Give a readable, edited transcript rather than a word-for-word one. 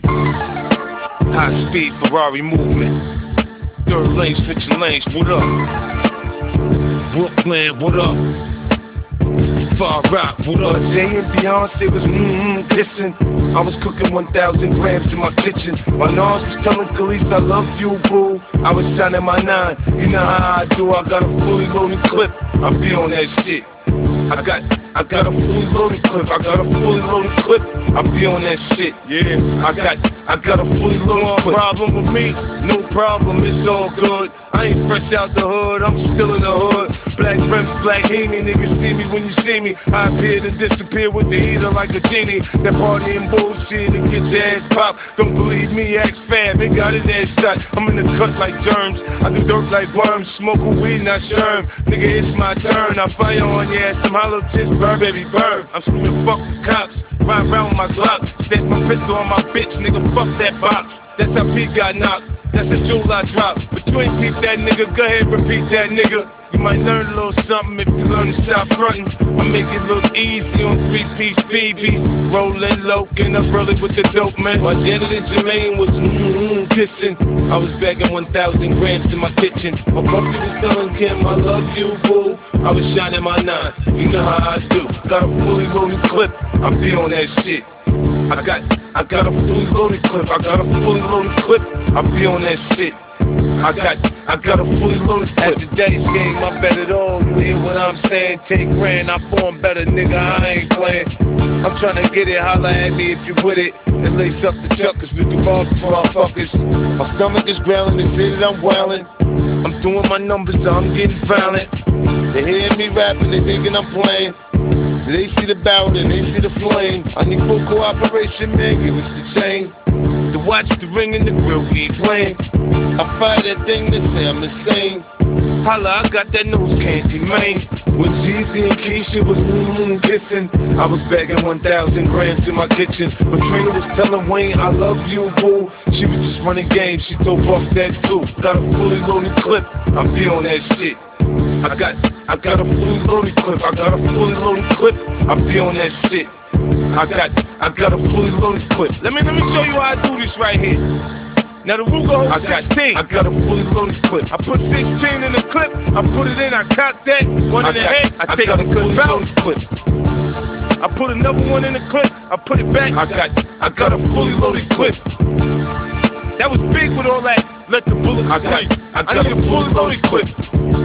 High speed Ferrari movement. Third lane switching lanes. What up? Brooklyn, what up? Far Rock, what up? Jay and Beyonce was kissing. I was cooking 1,000 grams in my kitchen. My Nas was telling Khalees I love you, boo. I was shining my nine. You know how I do. I got a fully loaded clip. I be on that shit. I got a fully loaded clip. I got a fully loaded clip. I be on that shit. Yeah. I got a fully loaded clip. Problem with me? No problem. It's all good. I ain't fresh out the hood. I'm still in the hood. Black rims, black Haney. Niggas see me when you see me. I appear to disappear with the heater like a genie. That party and bullshit and get your ass popped. Don't believe me? Ask Fab. They got it ass shot. I'm in the cut like germs. I do dirt like worms. Smoke a weed, not sherm. Nigga, it's my turn. I fire on your ass. Some hollow tips, burn, baby, burn. I'm screaming, fuck the cops. Ride around with my Glock. Stamp my pistol on my bitch. Nigga, fuck that box. That's how Pete got knocked. That's a jewel I dropped. But you ain't peep that nigga. Go ahead, repeat that nigga. You might learn a little something if you learn to stop frontin'. I make it look easy on 3-piece BBs. Rollin' low, getting up early with the dope, man. My Janet and Jermaine was kissing. I was bagging 1,000 grams in my kitchen. My puppy was telling Kim, I love you, boo. I was shining my nine. You know how I do. Got a fully loaded clip. I be on that shit. I got a fully loaded clip. I got a fully loaded clip. I be on that shit. I got a fully loaded clip. At today's game, I bet it all. You hear what I'm saying? Take grand, I form better, nigga. I ain't playing. I'm tryna get it. Holla at me if you with it. And lace up the chuck, cause we can ball for motherfuckers. My stomach is growling. They say that I'm wildin'. I'm doing my numbers, so I'm getting violent. They hear me rapping, they thinking I'm playing. They see the barrel and they see the flame. I need full cooperation, man, give us the chain. The watch, the ring, and the grill, we ain't playing. I fire that thing, they say I'm insane. Holla, I got that nose candy, man. When Jeezy and Keisha was kissing, I was bagging 1,000 grams in my kitchen. But Trina was telling Wayne, I love you, boo. She was just running games, she told Buff that too. Got a fully loaded clip, I be on that shit. I got a fully loaded clip. I got a fully loaded clip. I be on that shit. I got a fully loaded clip. Let me show you how I do this right here. Now the Ruger holds 16. I got a fully loaded clip. I put 16 in the clip. I put it in. I cock that one in the head. I take the clip out. I put another one in the clip. I put it back. I got a fully loaded clip. That was big with all that. Let the bullets fly. I need a fully loaded clip.